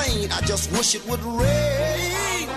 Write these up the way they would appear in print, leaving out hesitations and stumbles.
rain. I just wish it would rain.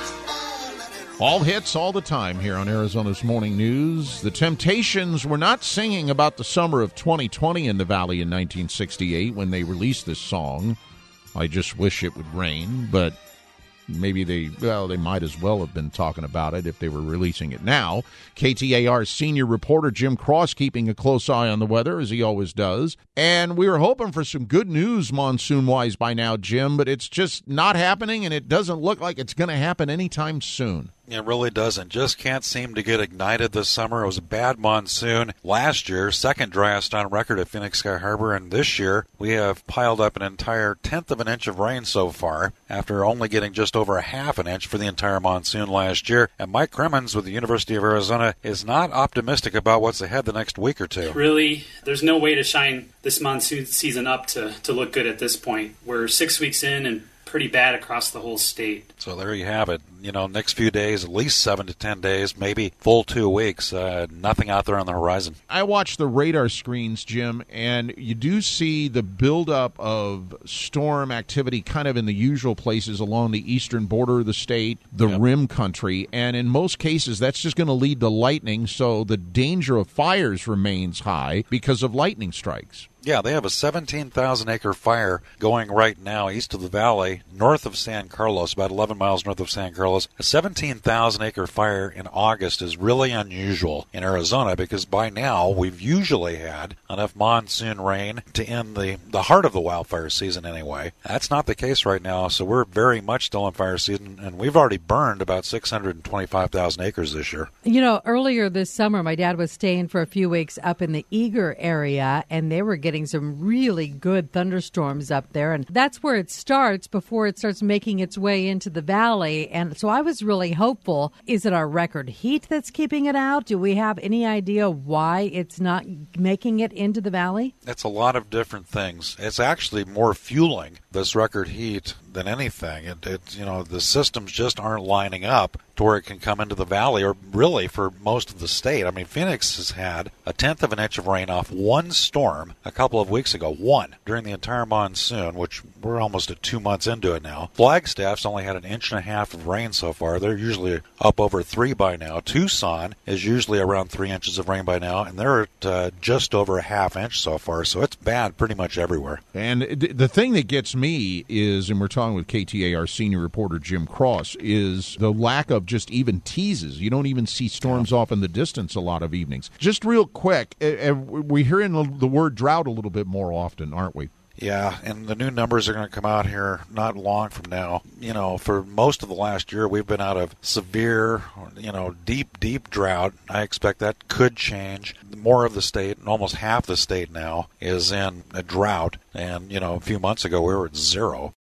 All hits all the time here on Arizona's Morning News. The Temptations were not singing about the summer of 2020 in the Valley in 1968 when they released this song, I Just Wish It Would Rain, but maybe they might as well have been talking about it if they were releasing it now. KTAR's senior reporter Jim Cross keeping a close eye on the weather, as he always does. And we were hoping for some good news monsoon-wise by now, Jim, but it's just not happening, and it doesn't look like it's going to happen anytime soon. It really doesn't. Just can't seem to get ignited this summer. It was a bad monsoon last year, second driest on record at Phoenix Sky Harbor, and this year we have piled up an entire tenth of an inch of rain so far after only getting just over a half an inch for the entire monsoon last year. And Mike Crimmins with the University of Arizona is not optimistic about what's ahead the next week or two. Really, there's no way to shine this monsoon season up to look good at this point. We're 6 weeks in and pretty bad across the whole state. So there you have it. Next few days, at least 7 to 10 days, maybe full 2 weeks, nothing out there on the horizon. I watch the radar screens, Jim, and you do see the buildup of storm activity kind of in the usual places along the eastern border of the state, the rim country, and in most cases that's just going to lead to lightning, so the danger of fires remains high because of lightning strikes. Yeah, they have a 17,000-acre fire going right now east of the valley, north of San Carlos, about 11 miles north of San Carlos. A 17,000-acre fire in August is really unusual in Arizona because by now we've usually had enough monsoon rain to end the heart of the wildfire season anyway. That's not the case right now, so we're very much still in fire season, and we've already burned about 625,000 acres this year. Earlier this summer, my dad was staying for a few weeks up in the Eager area, and they were getting some really good thunderstorms up there, and that's where it starts before it starts making its way into the valley. And so I was really hopeful. Is it our record heat that's keeping it out? Do we have any idea why it's not making it into the valley? It's a lot of different things. It's actually more fueling this record heat than anything. The systems just aren't lining up to where it can come into the valley, or really for most of the state. I mean, Phoenix has had a tenth of an inch of rain off one storm a couple of weeks ago, during the entire monsoon, which we're almost at 2 months into it now. Flagstaff's only had an inch and a half of rain so far. They're usually up over 3 by now. Tucson is usually around 3 inches of rain by now, and they're at just over a half inch so far, so it's bad pretty much everywhere. And the thing that gets me is, and we're talking with KTAR senior reporter Jim Cross, is the lack of just even teases. You don't even see storms off in the distance a lot of evenings. Just real quick, we're hearing the word drought a little bit more often, aren't we? Yeah, and the new numbers are going to come out here not long from now. For most of the last year, we've been out of severe, deep drought. I expect that could change. More of the state, and almost half the state now, is in a drought. And, a few months ago, we were at 0.